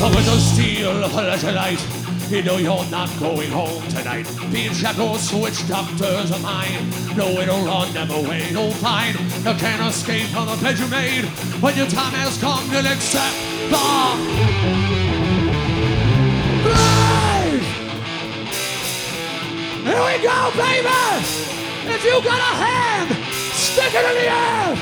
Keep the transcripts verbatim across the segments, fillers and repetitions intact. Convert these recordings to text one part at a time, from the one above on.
But with the steel tonight, you know you're not going home tonight. Being shackles, switch doctors of mine. No way to run, never way you'll find. You can't escape from the bed you made. When your time has come, you'll accept the blade. Here we go, baby! If you got a hand, stick it in the air!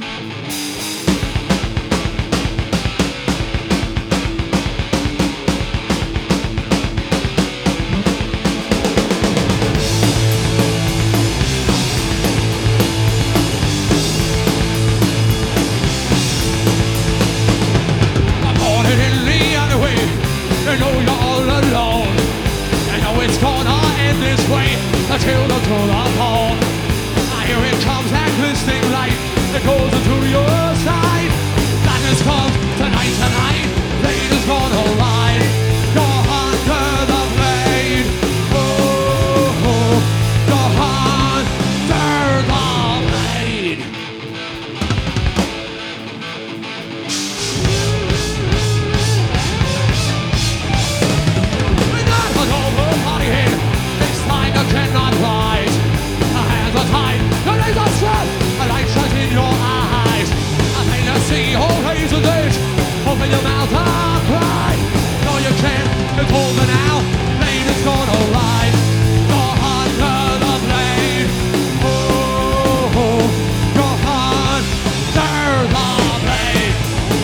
You know you're all alone. You know it's gonna end this way until the to the bone. Here it comes, that glistening light that goes into your side. Darkness comes tonight, tonight. Blade is gonna ride. You're under the blade. Oh, oh, you're under the blade. Cannot rise. Our hands are tied, your legs are strapped, a light shines in your eyes. I think I see all razor's edge. Open your mouth and cry. No, you can't, it's over now. Blade is gonna ride. You're under the blade. Oh, oh, you're under the blade.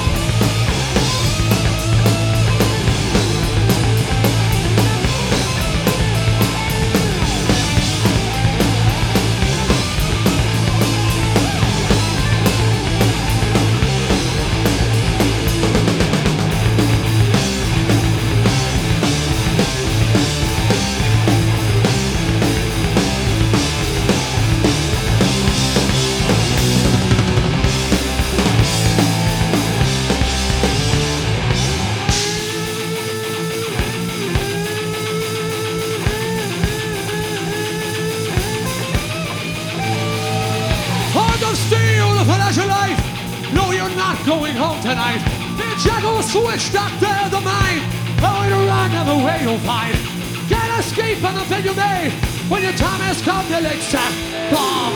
Going home tonight. The jackal switch doctor the mind. Oh, to run every way you'll find. Can't escape from the bed you made. When your time has come, you'll accept bomb.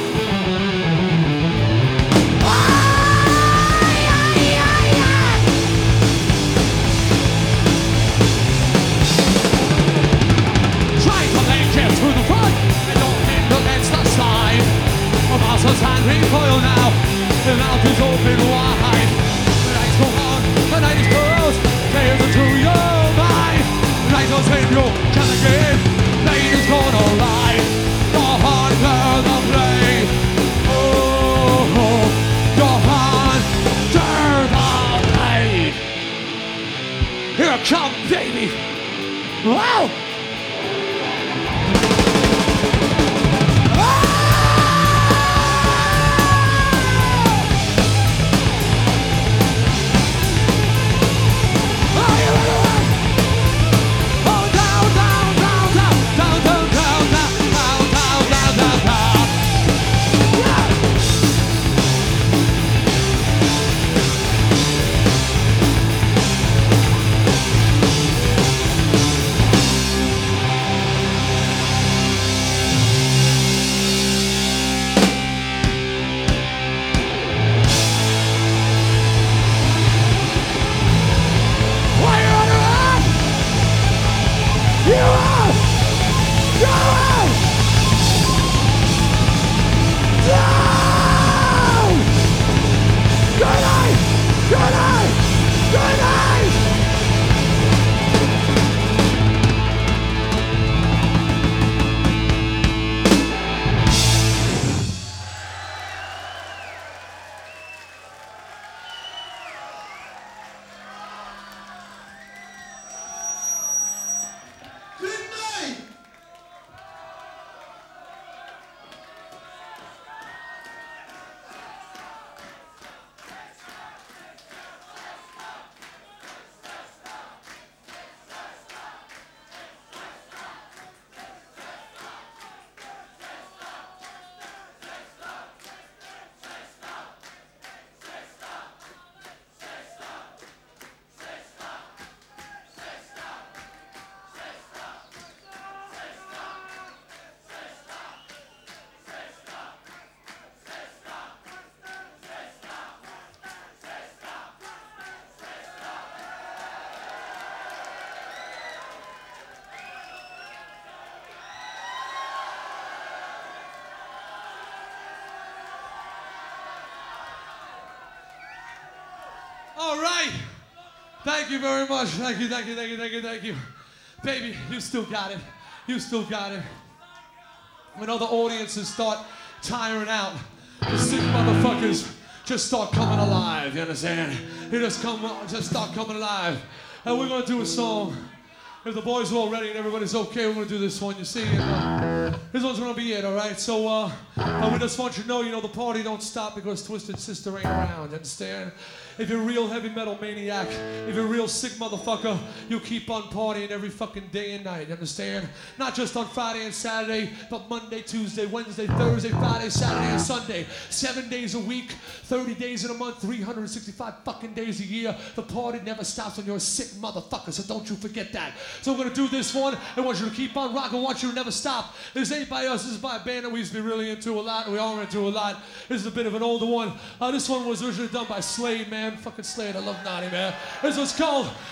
Try to make it to the front. And don't hit against the side. A master's hand recoil now. The mouth is open wide. The lights go on, the night is closed. Tears into your mind. Lights on save you, can again. Blade is gonna ride. You're under the blade. Oh, oh, you're under the blade. Here it comes, baby. Wow! All right. Thank you very much. Thank you, thank you, thank you, thank you, thank you. Baby, you still got it. You still got it. When other audiences start tiring out, the sick motherfuckers just start coming alive, you understand? They just come, just start coming alive. And we're gonna do a song. If the boys are all ready and everybody's okay, we're gonna do this one, you see? And, uh, this one's gonna be it, all right? So, uh, uh, we just want you to know, you know, the party don't stop because Twisted Sister ain't around, you understand? If you're a real heavy metal maniac, if you're a real sick motherfucker, you keep on partying every fucking day and night, you understand? Not just on Friday and Saturday, but Monday, Tuesday, Wednesday, Thursday, Friday, Saturday, and Sunday. Seven days a week, thirty days in a month, three hundred sixty-five fucking days a year. The party never stops when you're a sick motherfucker, so don't you forget that. So we're gonna do this one. I want you to keep on rocking. I want you to never stop. This ain't by us. This is by a band that we used to be really into a lot. We are into a lot. This is a bit of an older one. Uh, this one was originally done by Slade, man. Fucking Slade. I love Naughty, man. This one's called